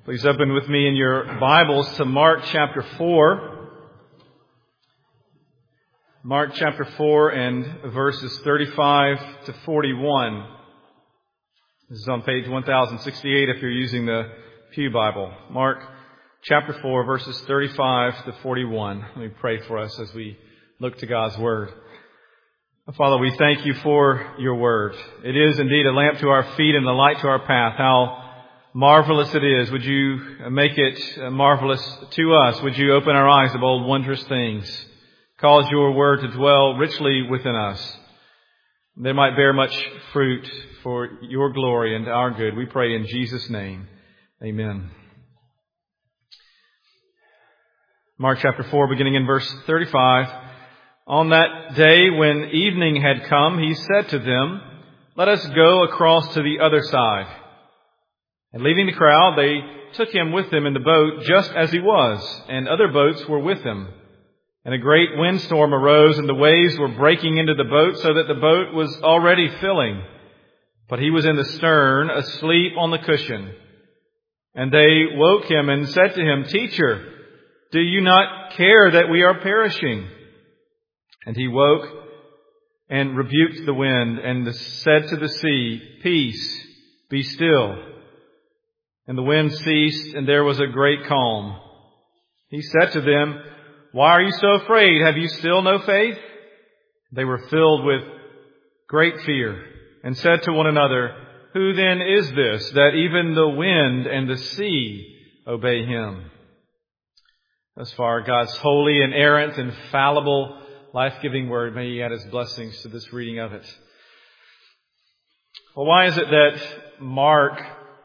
Please open with me in your Bibles to Mark chapter 4. Mark chapter 4 and verses 35 to 41. This is on page 1068 if you're using the Pew Bible. Mark chapter 4 verses 35 to 41. Let me pray for us as we look to God's Word. Father, we thank you for your Word. It is indeed a lamp to our feet and a light to our path. How marvelous it is. Would you make it marvelous to us? Would you open our eyes to behold wondrous things? Cause your word to dwell richly within us. They might bear much fruit for your glory and our good. We pray in Jesus' name. Amen. Mark chapter 4, beginning in verse 35. On that day when evening had come, he said to them, "Let us go across to the other side." And leaving the crowd, they took him with them in the boat just as he was, and other boats were with him. And a great windstorm arose, and the waves were breaking into the boat, so that the boat was already filling. But he was in the stern, asleep on the cushion. And they woke him and said to him, "Teacher, do you not care that we are perishing?" And he woke and rebuked the wind, and said to the sea, "Peace, be still." And the wind ceased, and there was a great calm. He said to them, "Why are you so afraid? Have you still no faith?" They were filled with great fear, and said to one another, "Who then is this, that even the wind and the sea obey him?" Thus far, God's holy, inerrant, infallible, life-giving word. May He add His blessings to this reading of it. Well, why is it that Mark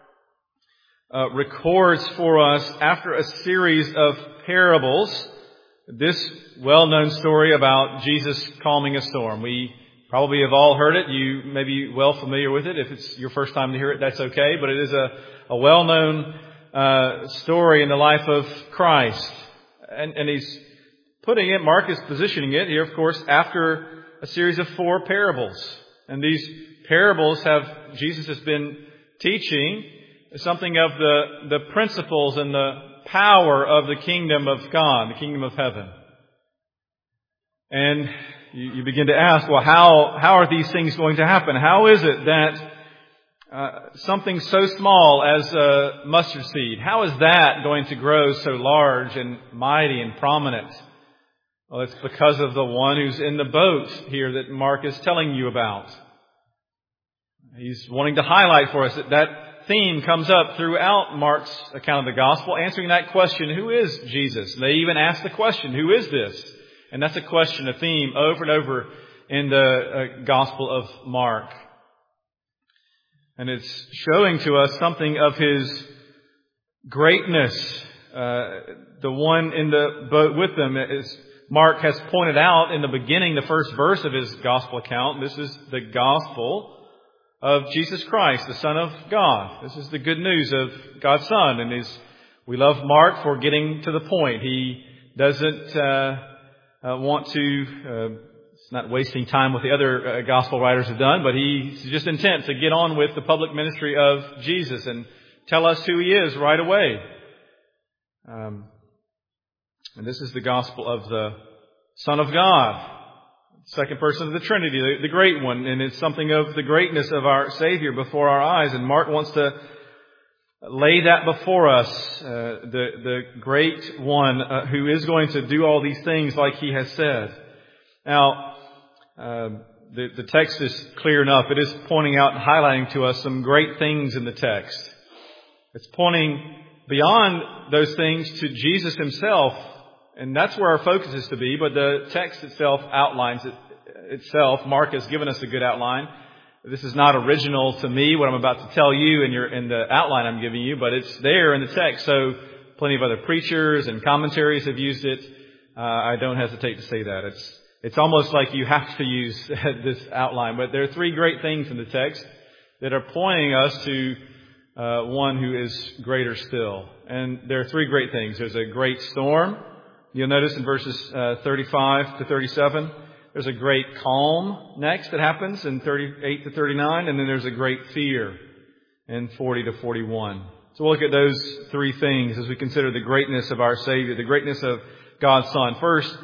records for us, after a series of parables, this well-known story about Jesus calming a storm? We probably have all heard it. You may be well familiar with it. If it's your first time to hear it, that's okay. But it is a well-known story in the life of Christ. And he's putting it, Mark is positioning it here, of course, after a series of 4 parables. And these parables Jesus has been teaching something of the principles and the power of the kingdom of God, the kingdom of heaven. And you begin to ask, well, how are these things going to happen? How is it that something so small as a mustard seed, how is that going to grow so large and mighty and prominent? Well, it's because of the one who's in the boat here that Mark is telling you about. He's wanting to highlight for us that theme comes up throughout Mark's account of the gospel, answering that question, who is Jesus? They even ask the question, who is this? And that's a question, a theme over and over in the gospel of Mark. And it's showing to us something of His greatness. The one in the boat with them, as Mark has pointed out in the beginning, the first verse of his gospel account, this is the gospel of Jesus Christ, the Son of God. This is the good news of God's Son. And we love Mark for getting to the point. He doesn't want to, it's not wasting time with the other gospel writers have done, but he's just intent to get on with the public ministry of Jesus and tell us who He is right away. And this is the gospel of the Son of God, second person of the Trinity, the great one. And it's something of the greatness of our Savior before our eyes. And Mark wants to lay that before us, the great one who is going to do all these things like He has said. Now, the text is clear enough. It is pointing out and highlighting to us some great things in the text. It's pointing beyond those things to Jesus Himself. And that's where our focus is to be, but the text itself outlines it itself. Mark has given us a good outline. This is not original to me, what I'm about to tell you in the outline I'm giving you, but it's there in the text. So plenty of other preachers and commentaries have used it. I don't hesitate to say that. It's almost like you have to use this outline. But there are 3 great things in the text that are pointing us to one who is greater still. And there are 3 great things. There's a great storm. You'll notice in verses 35 to 37, there's a great calm next that happens in 38 to 39, and then there's a great fear in 40 to 41. So we'll look at those three things as we consider the greatness of our Savior, the greatness of God's Son. First,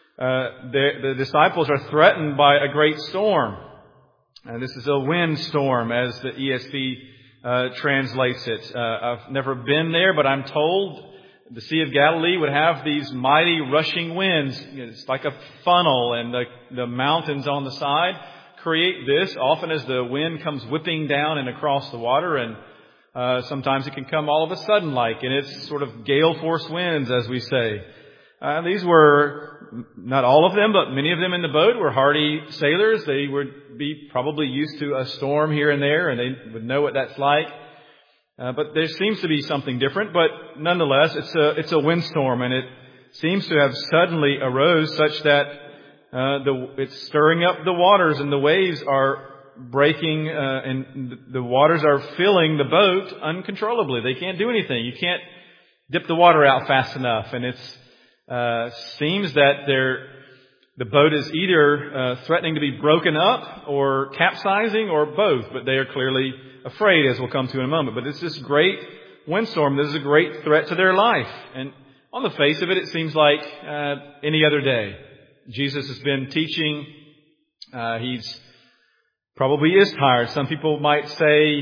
the disciples are threatened by a great storm. This is a windstorm, as the ESV translates it. I've never been there, but I'm told the Sea of Galilee would have these mighty rushing winds. It's like a funnel, and the mountains on the side create this often as the wind comes whipping down and across the water, and sometimes it can come all of a sudden and it's sort of gale force winds, as we say. These were, not all of them, but many of them in the boat were hardy sailors. They would be probably used to a storm here and there, and they would know what that's like. But there seems to be something different, but nonetheless, it's a windstorm, and it seems to have suddenly arose such that it's stirring up the waters, and the waves are breaking, and the waters are filling the boat uncontrollably. They can't do anything. You can't dip the water out fast enough, and it's seems that the boat is either threatening to be broken up or capsizing or both, but they are clearly afraid, as we'll come to in a moment. But it's this great windstorm. This is a great threat to their life. And on the face of it, it seems like any other day. Jesus has been teaching. He's probably is tired. Some people might say,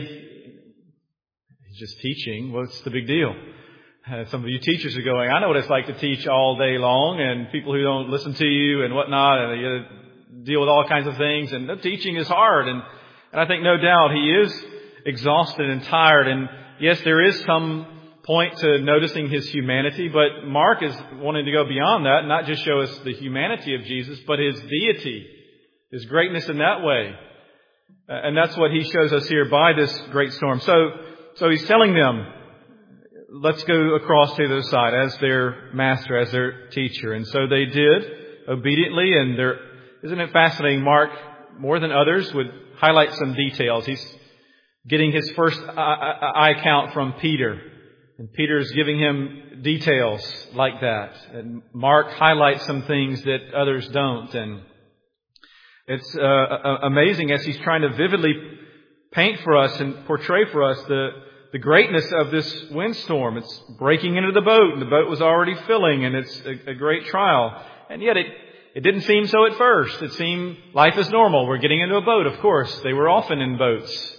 he's just teaching. What's the big deal? Some of you teachers are going, I know what it's like to teach all day long, and people who don't listen to you and whatnot, and you got to deal with all kinds of things, and the teaching is hard. And I think no doubt he is exhausted and tired. And yes, there is some point to noticing his humanity, but Mark is wanting to go beyond that, not just show us the humanity of Jesus, but his deity, his greatness in that way. And that's what he shows us here by this great storm. So he's telling them, let's go across to the other side as their master, as their teacher. And so they did obediently. And isn't it fascinating? Mark, more than others, would highlight some details. He's getting his first eye count from Peter. And Peter's giving him details like that. And Mark highlights some things that others don't. And it's amazing as he's trying to vividly paint for us and portray for us the greatness of this windstorm. It's breaking into the boat, and the boat was already filling, and it's a great trial. And yet it didn't seem so at first. It seemed life is normal. We're getting into a boat, of course. They were often in boats.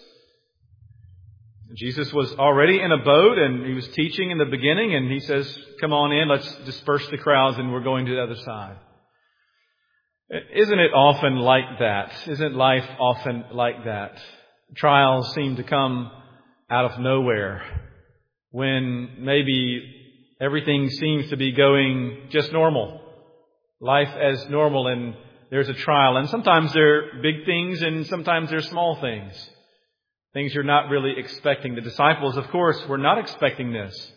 Jesus was already in a boat, and he was teaching in the beginning, and he says, come on in, let's disperse the crowds, and we're going to the other side. Isn't it often like that? Isn't life often like that? Trials seem to come out of nowhere when maybe everything seems to be going just normal. Life as normal, and there's a trial. And sometimes they're big things, and sometimes they're small things. Things you're not really expecting. The disciples, of course, were not expecting this.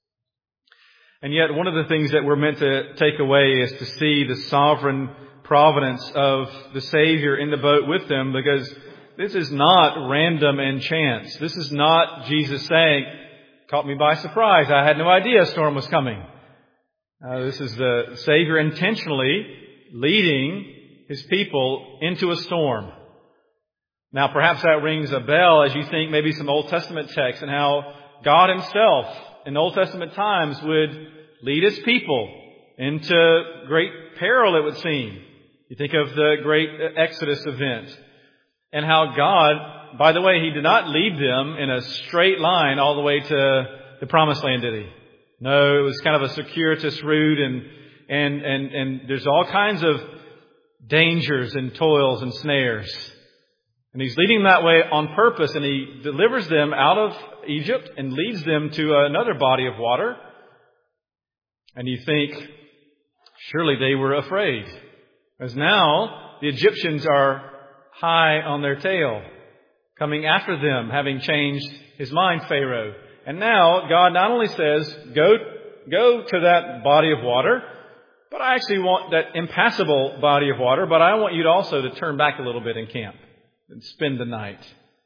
And yet one of the things that we're meant to take away is to see the sovereign providence of the Savior in the boat with them, because this is not random and chance. This is not Jesus saying, caught me by surprise. I had no idea a storm was coming. This is the Savior intentionally leading His people into a storm. Now, perhaps that rings a bell as you think maybe some Old Testament texts and how God Himself in Old Testament times would lead His people into great peril, it would seem. You think of the great Exodus event and how God, by the way, He did not lead them in a straight line all the way to the Promised Land, did He? No, it was kind of a circuitous route, and there's all kinds of dangers and toils and snares. And He's leading them that way on purpose, and He delivers them out of Egypt and leads them to another body of water. And you think, surely they were afraid. As now, the Egyptians are high on their tail, coming after them, having changed his mind, Pharaoh. And now, God not only says, go to that body of water, but I actually want that impassable body of water, but I want you to also to turn back a little bit and camp and spend the night.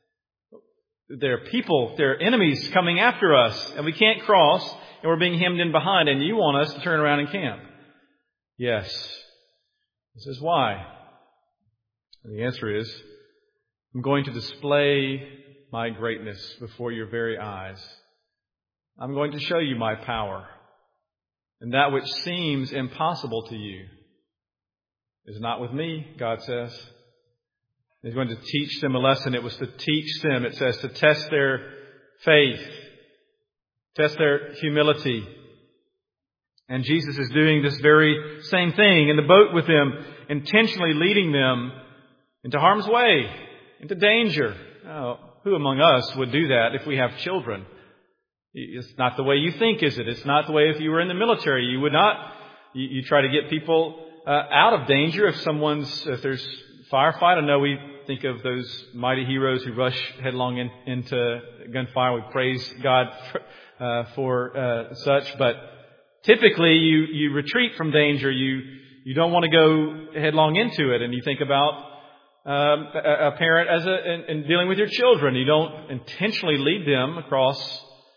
There are people, there are enemies coming after us, and we can't cross, and we're being hemmed in behind, and you want us to turn around and camp. Yes. This is why. And the answer is, I'm going to display my greatness before your very eyes. I'm going to show you my power. And that which seems impossible to you is not with me, God says. He's going to teach them a lesson. It was to teach them, it says, to test their faith, test their humility. And Jesus is doing this very same thing in the boat with them, intentionally leading them into harm's way, into danger. Oh, who among us would do that if we have children? It's not the way you think, is it? It's not the way if you were in the military. You would not. You try to get people out of danger if there's firefight. I know we think of those mighty heroes who rush headlong into gunfire. We praise God for such, but typically you retreat from danger. You don't want to go headlong into it, and you think about a parent in dealing with your children. You don't intentionally lead them across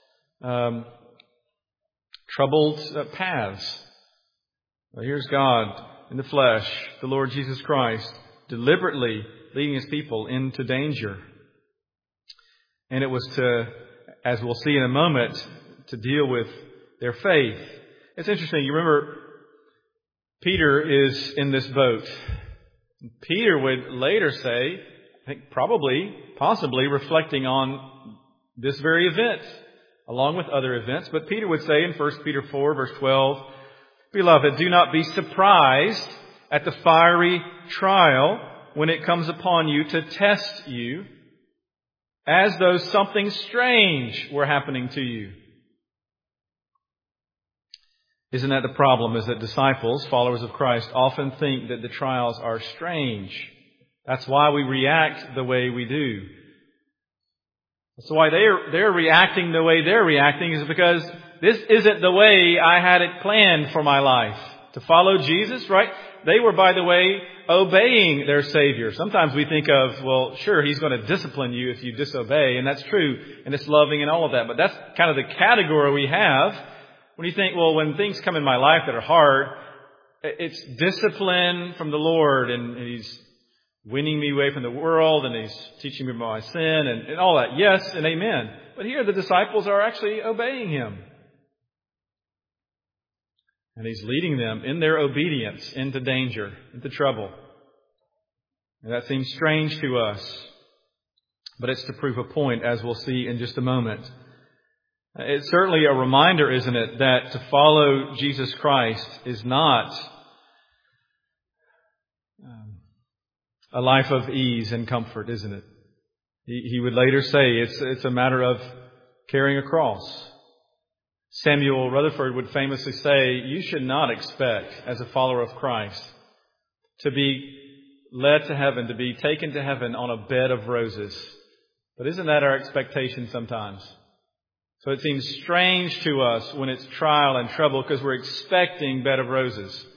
troubled paths. Well, here's God in the flesh, the Lord Jesus Christ, deliberately leading His people into danger. And it was to, as we'll see in a moment, to deal with their faith. It's interesting. You remember Peter is in this boat. Peter would later say, I think possibly reflecting on this very event, along with other events. But Peter would say in 1 Peter 4, verse 12, Beloved, do not be surprised at the fiery trial when it comes upon you to test you, as though something strange were happening to you. Isn't that the problem? Is that disciples, followers of Christ, often think that the trials are strange. That's why we react the way we do. That's why they're reacting the way they're reacting, is because this isn't the way I had it planned for my life. To follow Jesus, right? They were, by the way, obeying their Savior. Sometimes we think of, well, sure, He's going to discipline you if you disobey, and that's true, and it's loving and all of that. But that's kind of the category we have when you think, well, when things come in my life that are hard, it's discipline from the Lord, and He's winning me away from the world, and He's teaching me about my sin, and all that. Yes and amen. But here the disciples are actually obeying Him. And He's leading them in their obedience into danger, into trouble. And that seems strange to us. But it's to prove a point, as we'll see in just a moment. It's certainly a reminder, isn't it, that to follow Jesus Christ is not a life of ease and comfort, isn't it? He would later say it's a matter of carrying a cross. Samuel Rutherford would famously say, you should not expect, as a follower of Christ, to be led to heaven, to be taken to heaven on a bed of roses. But isn't that our expectation sometimes? So it seems strange to us when it's trial and trouble because we're expecting bed of roses.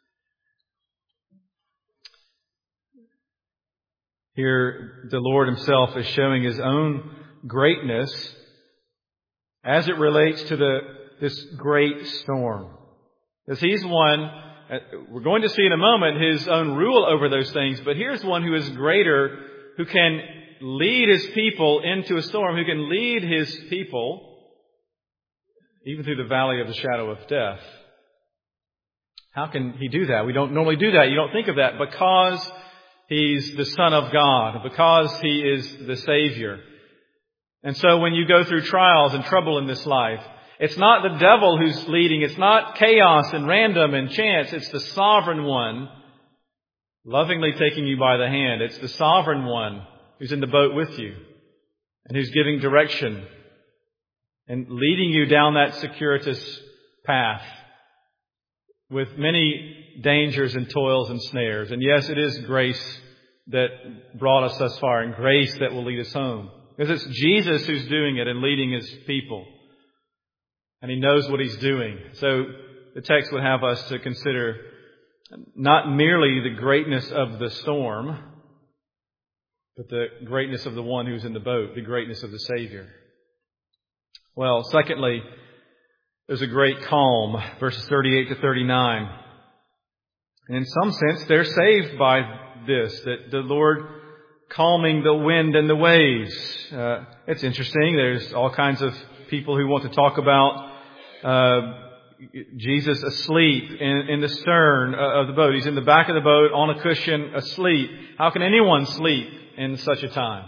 Here, the Lord Himself is showing His own greatness as it relates to this great storm. Because He's one, we're going to see in a moment His own rule over those things, but here's one who is greater, who can lead His people into a storm, who can lead His people even through the valley of the shadow of death. How can He do that? We don't normally do that. You don't think of that. Because He's the Son of God, because He is the Savior. And so when you go through trials and trouble in this life, it's not the devil who's leading. It's not chaos and random and chance. It's the sovereign one lovingly taking you by the hand. It's the sovereign one who's in the boat with you and who's giving direction and leading you down that circuitous path with many dangers and toils and snares. And yes, it is grace that brought us thus far, and grace that will lead us home. Because it's Jesus who's doing it and leading His people. And He knows what He's doing. So the text would have us to consider not merely the greatness of the storm, but the greatness of the one who's in the boat, the greatness of the Savior. Well, secondly, there's a great calm, verses 38 to 39. And in some sense, they're saved by this, that the Lord calming the wind and the waves. It's interesting. There's all kinds of people who want to talk about Jesus asleep in the stern of the boat. He's in the back of the boat on a cushion asleep. How can anyone sleep in such a time?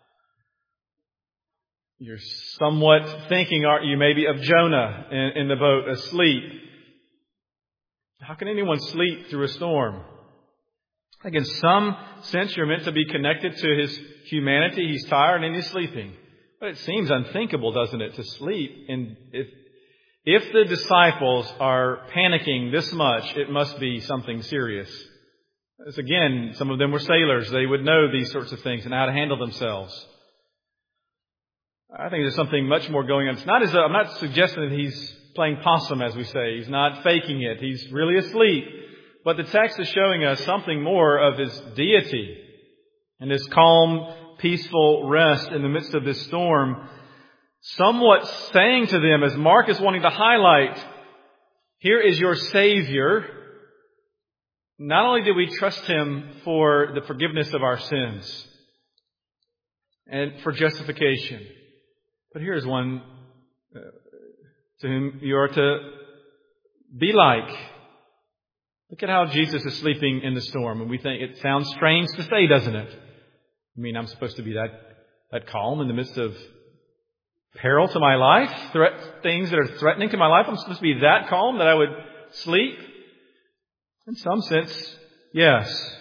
You're somewhat thinking, aren't you, maybe of Jonah in the boat asleep. How can anyone sleep through a storm? I think in some sense you're meant to be connected to his humanity. He's tired and he's sleeping. But it seems unthinkable, doesn't it, to sleep? And if the disciples are panicking this much, it must be something serious. As again, some of them were sailors. They would know these sorts of things and how to handle themselves. I think there's something much more going on. It's not as though, I'm not suggesting that he's playing possum, as we say. He's not faking it. He's really asleep. But the text is showing us something more of his deity and his calm, peaceful rest in the midst of this storm. Somewhat saying to them, as Mark is wanting to highlight, here is your Savior. Not only do we trust Him for the forgiveness of our sins and for justification, but here is one to whom you are to be like. Look at how Jesus is sleeping in the storm. And we think it sounds strange to say, doesn't it? I mean, I'm supposed to be that calm in the midst of peril to my life, things that are threatening to my life. I'm supposed to be that calm that I would sleep? In some sense, yes.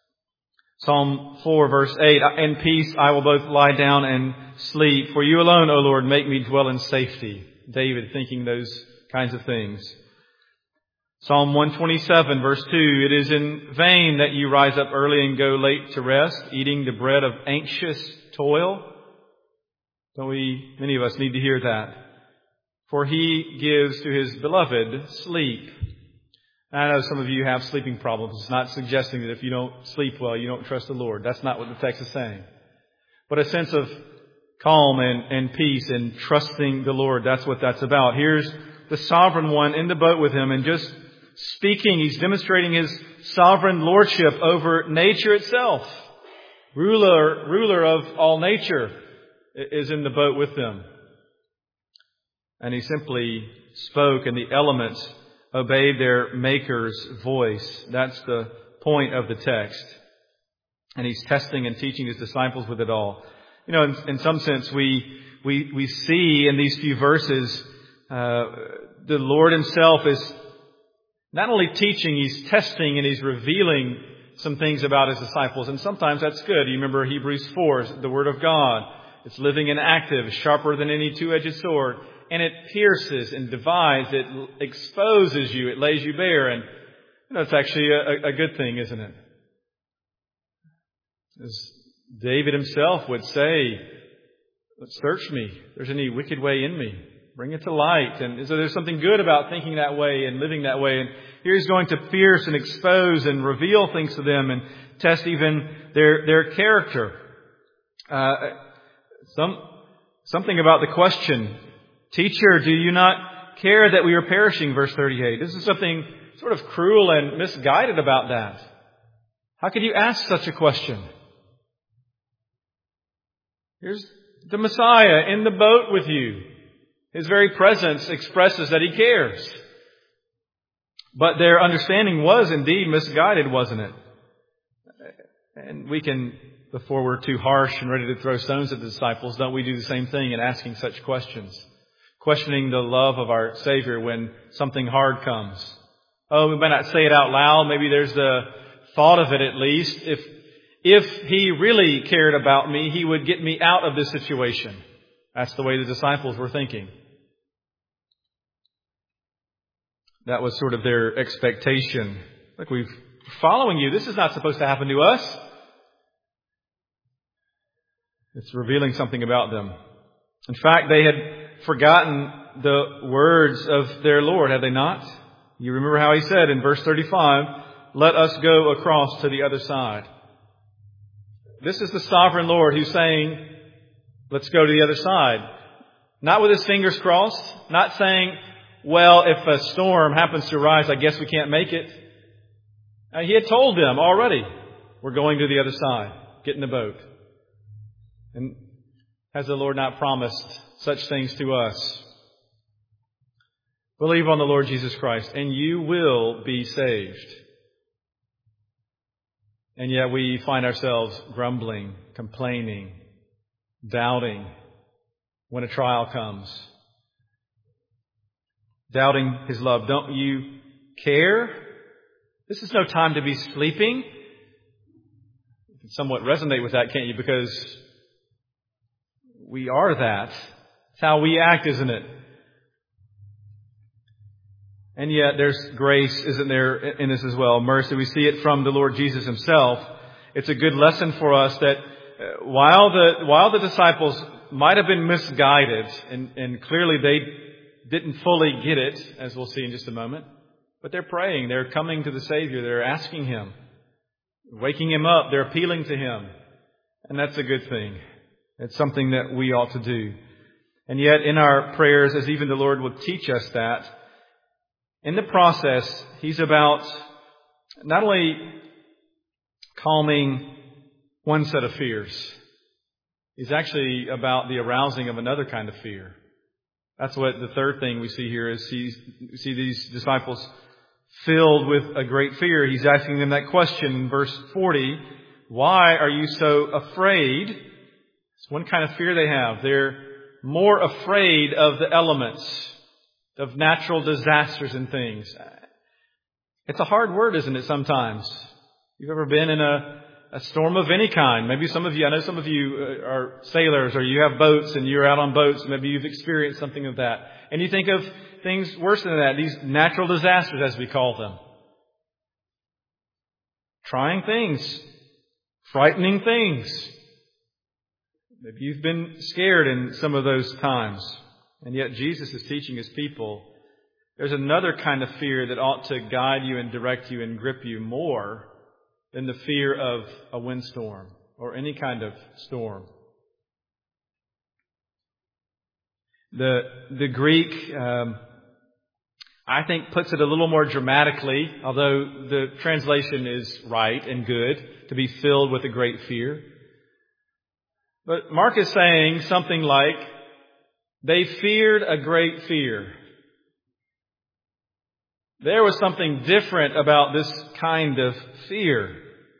Psalm 4 verse 8, in peace I will both lie down and sleep. For you alone, O Lord, make me dwell in safety. David thinking those kinds of things. Psalm 127 verse 2, it is in vain that you rise up early and go late to rest, eating the bread of anxious toil. Don't we, many of us, need to hear that? For He gives to His beloved sleep. I know some of you have sleeping problems. It's not suggesting that if you don't sleep well, you don't trust the Lord. That's not what the text is saying. But a sense of calm and peace and trusting the Lord, that's what that's about. Here's the sovereign one in the boat with him and just speaking. He's demonstrating His sovereign lordship over nature itself. Ruler of all nature is in the boat with them. And He simply spoke and the elements obeyed their Maker's voice. That's the point of the text. And He's testing and teaching His disciples with it all. You know, in some sense, we see in these few verses, the Lord Himself is not only teaching, He's testing and He's revealing some things about His disciples. And sometimes that's good. You remember Hebrews 4, the Word of God. It's living and active, sharper than any two-edged sword. And it pierces and divides. It exposes you. It lays you bare. And it's actually a good thing, isn't it? As David himself would say, search me. If there's any wicked way in me, bring it to light. And so there's something good about thinking that way and living that way. And here He's going to pierce and expose and reveal things to them and test even their character. Something about the question, Teacher, do you not care that we are perishing? Verse 38. This is something sort of cruel and misguided about that. How could you ask such a question? Here's the Messiah in the boat with you. His very presence expresses that He cares. But their understanding was indeed misguided, wasn't it? And we can, before we're too harsh and ready to throw stones at the disciples, don't we do the same thing in asking such questions? Questioning the love of our Savior when something hard comes. Oh, we might not say it out loud. Maybe there's the thought of it at least. If He really cared about me, He would get me out of this situation. That's the way the disciples were thinking. That was sort of their expectation. Look, we're following you. This is not supposed to happen to us. It's revealing something about them. In fact, they had forgotten the words of their Lord, had they not? You remember how He said in verse 35, let us go across to the other side. This is the sovereign Lord who's saying, let's go to the other side. Not with His fingers crossed, not saying, well, if a storm happens to arise, I guess we can't make it. He had told them already, we're going to the other side. Get in the boat. And Has the Lord not promised such things to us? Believe on the Lord Jesus Christ, and you will be saved. And yet we find ourselves grumbling, complaining, doubting when a trial comes. Doubting His love. Don't you care? This is no time to be sleeping. You can somewhat resonate with that, can't you? Because we are that. It's how we act, isn't it? And yet there's grace, isn't there, in this as well? Mercy. We see it from the Lord Jesus Himself. It's a good lesson for us that while the disciples might have been misguided, and clearly they didn't fully get it, as we'll see in just a moment, but they're praying, they're coming to the Savior, they're asking Him, waking Him up, they're appealing to Him. And that's a good thing. It's something that we ought to do. And yet in our prayers, as even the Lord will teach us that, in the process, He's about not only calming one set of fears, He's actually about the arousing of another kind of fear. That's what the third thing we see here is we see these disciples filled with a great fear. He's asking them that question in verse 40. Why are you so afraid? It's one kind of fear they have. They're more afraid of the elements, of natural disasters and things. It's a hard word, isn't it, sometimes? You've ever been in a storm of any kind. Maybe some of you, I know some of you are sailors or you have boats and you're out on boats. Maybe you've experienced something of that. And you think of things worse than that, these natural disasters as we call them. Trying things, frightening things. Maybe you've been scared in some of those times. And yet Jesus is teaching His people there's another kind of fear that ought to guide you and direct you and grip you more than the fear of a windstorm or any kind of storm. The Greek, I think, puts it a little more dramatically, although the translation is right and good, to be filled with a great fear. But Mark is saying something like, they feared a great fear. There was something different about this kind of fear.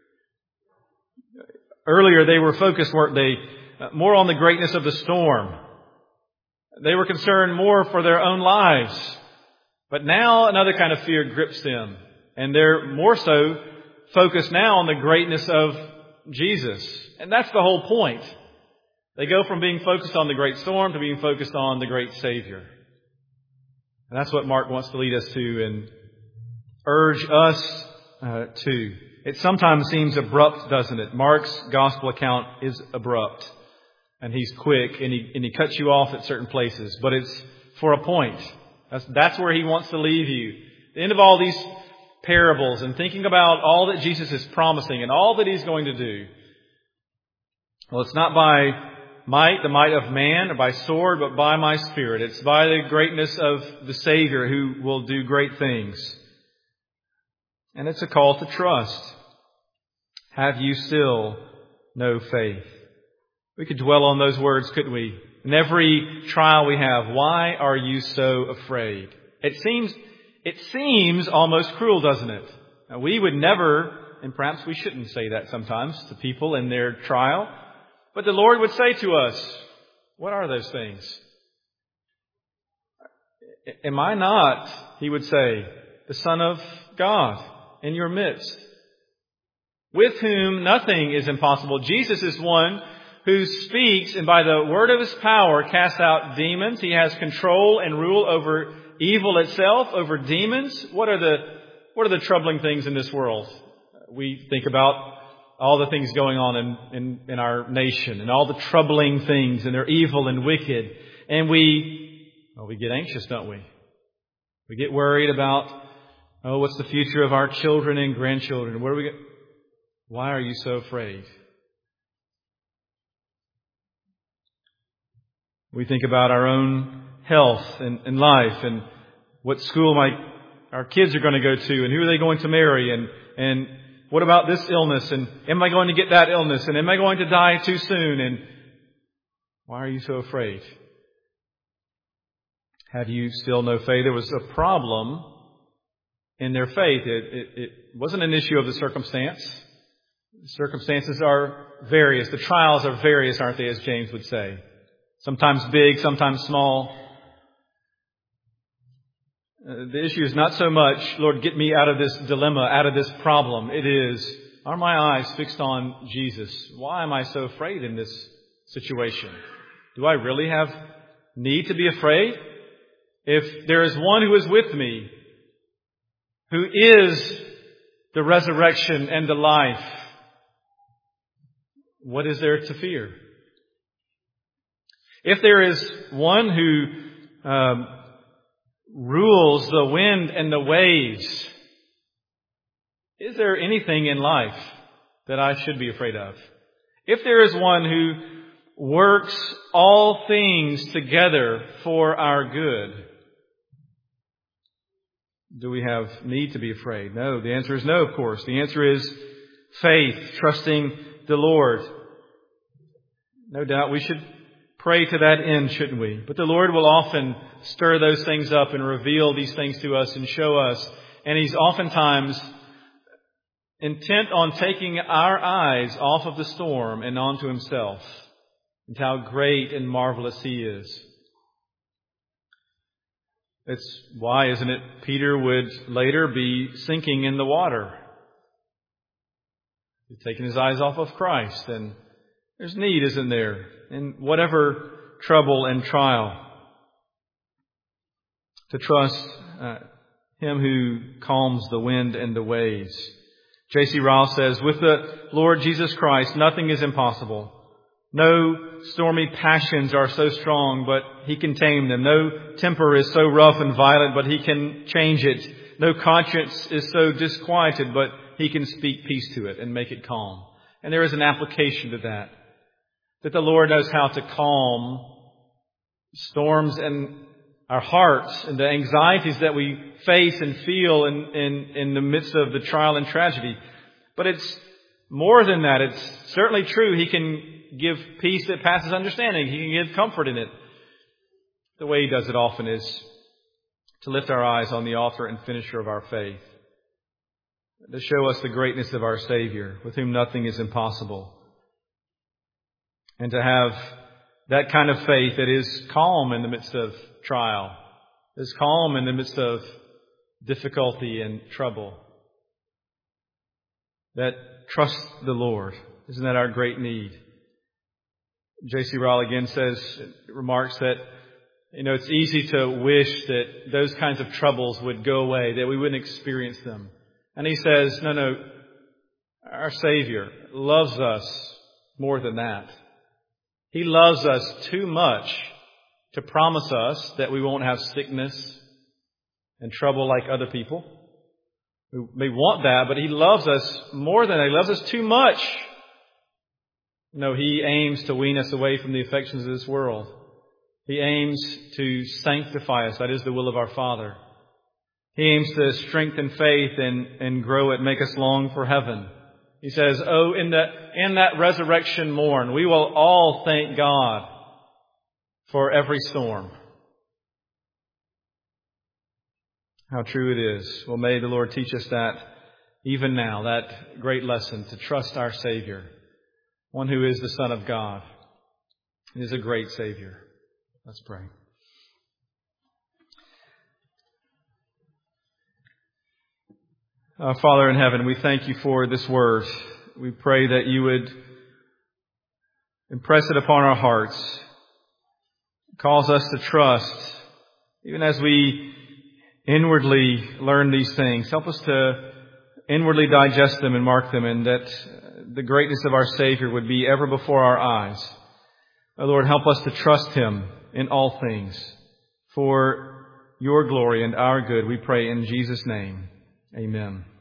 Earlier they were focused, weren't they, more on the greatness of the storm. They were concerned more for their own lives. But now another kind of fear grips them. And they're more so focused now on the greatness of Jesus. And that's the whole point. They go from being focused on the great storm to being focused on the great Savior. And that's what Mark wants to lead us to and urge us to. It sometimes seems abrupt, doesn't it? Mark's gospel account is abrupt. And he's quick and he cuts you off at certain places. But it's for a point. That's where he wants to leave you. At the end of all these parables and thinking about all that Jesus is promising and all that He's going to do. Well, it's not by the might of man, or by sword, but by my Spirit. It's by the greatness of the Savior who will do great things. And it's a call to trust. Have you still no faith? We could dwell on those words, couldn't we? In every trial we have, why are you so afraid? It seems almost cruel, doesn't it? Now, we would never, and perhaps we shouldn't say that sometimes to people in their trial. But the Lord would say to us, what are those things? Am I not, He would say, the Son of God in your midst, with whom nothing is impossible? Jesus is one who speaks and by the word of His power casts out demons. He has control and rule over evil itself, over demons. What are the troubling things in this world? We think about all the things going on in our nation and all the troubling things, and they're evil and wicked. And we get anxious, don't we? We get worried about, what's the future of our children and grandchildren? Why are you so afraid? We think about our own health and life and what school our kids are going to go to and who are they going to marry and what about this illness? And am I going to get that illness? And am I going to die too soon? And Why are you so afraid? Have you still no faith? There was a problem in their faith. It wasn't an issue of the circumstance. The circumstances are various. The trials are various, aren't they, as James would say? Sometimes big, sometimes small. The issue is not so much, Lord, get me out of this dilemma, out of this problem. It is, are my eyes fixed on Jesus? Why am I so afraid in this situation? Do I really have need to be afraid? If there is one who is with me, who is the resurrection and the life, what is there to fear? If there is one who rules the wind and the waves, is there anything in life that I should be afraid of? If there is one who works all things together for our good, do we have need to be afraid? No, the answer is no, of course. The answer is faith, trusting the Lord. No doubt we should pray to that end, shouldn't we? But the Lord will often stir those things up and reveal these things to us and show us. And He's oftentimes intent on taking our eyes off of the storm and onto Himself, and how great and marvelous He is. It's why, isn't it, Peter would later be sinking in the water. He's taken his eyes off of Christ, and there's need, isn't there, in whatever trouble and trial, to trust Him who calms the wind and the waves. J.C. Ryle says, with the Lord Jesus Christ, nothing is impossible. No stormy passions are so strong, but He can tame them. No temper is so rough and violent, but He can change it. No conscience is so disquieted, but He can speak peace to it and make it calm. And there is an application to that the Lord knows how to calm storms in our hearts and the anxieties that we face and feel in the midst of the trial and tragedy. But it's more than that. It's certainly true. He can give peace that passes understanding. He can give comfort in it. The way He does it often is to lift our eyes on the author and finisher of our faith, to show us the greatness of our Savior, with whom nothing is impossible, and to have that kind of faith that is calm in the midst of trial, is calm in the midst of difficulty and trouble, that trusts the Lord. Isn't that our great need? J.C. Ryle again remarks that, it's easy to wish that those kinds of troubles would go away, that we wouldn't experience them. And he says, no, our Savior loves us more than that. He loves us too much to promise us that we won't have sickness and trouble like other people. We may want that, but He loves us more than that. He loves us too much. No, He aims to wean us away from the affections of this world. He aims to sanctify us. That is the will of our Father. He aims to strengthen faith and grow it, make us long for heaven. He says, in that resurrection morn, we will all thank God for every storm. How true it is. Well, may the Lord teach us that even now, that great lesson, to trust our Savior, one who is the Son of God. He is a great Savior. Let's pray. Father in heaven, we thank You for this word. We pray that You would impress it upon our hearts, cause us to trust, even as we inwardly learn these things. Help us to inwardly digest them and mark them, and that the greatness of our Savior would be ever before our eyes. Oh Lord, help us to trust Him in all things for Your glory and our good. We pray in Jesus' name. Amen.